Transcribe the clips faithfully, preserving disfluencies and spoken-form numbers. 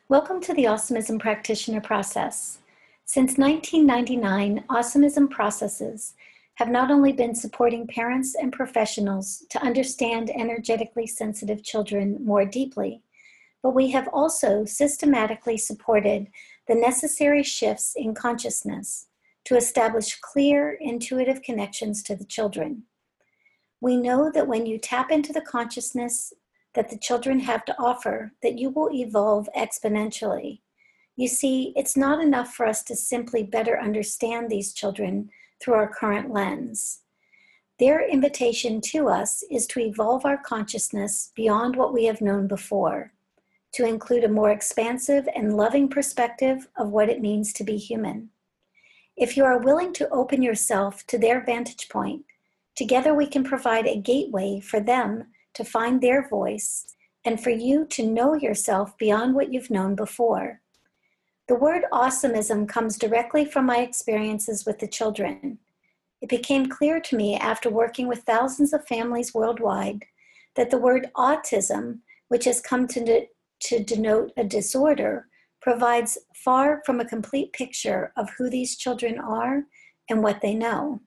Welcome to the Awesomeism Practitioner Process. Since nineteen ninety-nine, Awesomeism processes have not only been supporting parents and professionals to understand energetically sensitive children more deeply, but we have also systematically supported the necessary shifts in consciousness to establish clear, intuitive connections to the children. We know that when you tap into the consciousness that the children have to offer, that you will evolve exponentially. You see, it's not enough for us to simply better understand these children through our current lens. Their invitation to us is to evolve our consciousness beyond what we have known before, to include a more expansive and loving perspective of what it means to be human. If you are willing to open yourself to their vantage point, together we can provide a gateway for them to find their voice and for you to know yourself beyond what you've known before. The word awesomeism comes directly from my experiences with the children. It became clear to me after working with thousands of families worldwide that the word autism, which has come to, de- to denote a disorder, provides far from a complete picture of who these children are and what they know.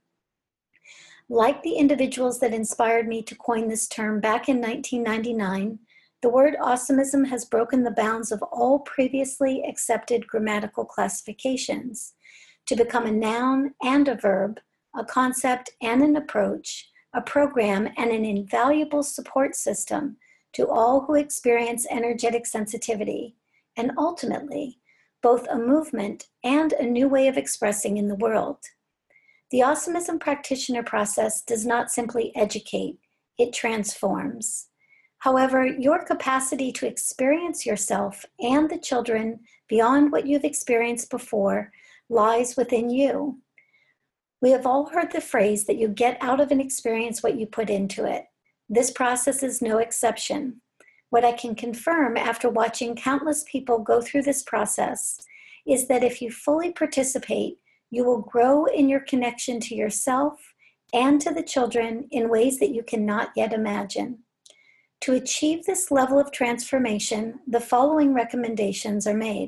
Like the individuals that inspired me to coin this term back in nineteen ninety-nine, the word awesomeism has broken the bounds of all previously accepted grammatical classifications to become a noun and a verb, a concept and an approach, a program and an invaluable support system to all who experience energetic sensitivity, and ultimately, both a movement and a new way of expressing in the world. The Awesomeism Practitioner Process does not simply educate, it transforms. However, your capacity to experience yourself and the children beyond what you've experienced before lies within you. We have all heard the phrase that you get out of an experience what you put into it. This process is no exception. What I can confirm after watching countless people go through this process is that if you fully participate, you will grow in your connection to yourself and to the children in ways that you cannot yet imagine. To achieve this level of transformation, the following recommendations are made.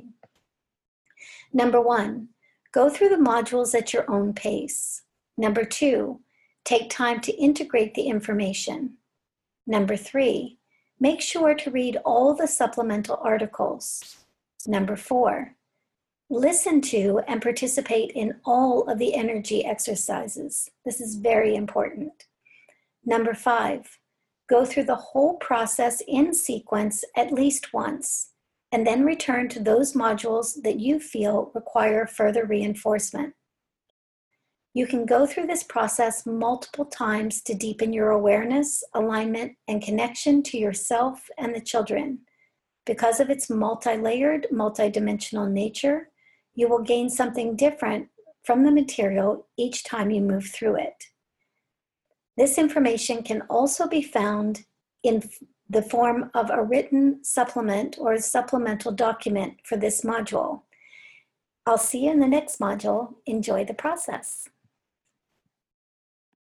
Number one, go through the modules at your own pace. Number two, take time to integrate the information. Number three, make sure to read all the supplemental articles. Number four, listen to and participate in all of the energy exercises. This is very important. Number five, go through the whole process in sequence at least once, and then return to those modules that you feel require further reinforcement. You can go through this process multiple times to deepen your awareness, alignment, and connection to yourself and the children. Because of its multi-layered, multi-dimensional nature, you will gain something different from the material each time you move through it. This information can also be found in the form of a written supplement or a supplemental document for this module. I'll see you in the next module. Enjoy the process.